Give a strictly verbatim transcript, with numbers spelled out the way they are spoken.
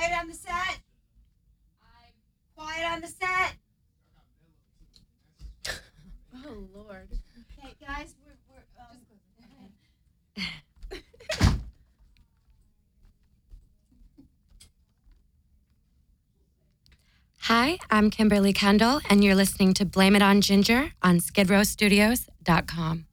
Quiet on the set. Quiet on the set. Oh, Lord. Okay, guys, we're, we're um, Hi, I'm Kimberly Kendall, and you're listening to Blame It on Ginger on skid row studios dot com.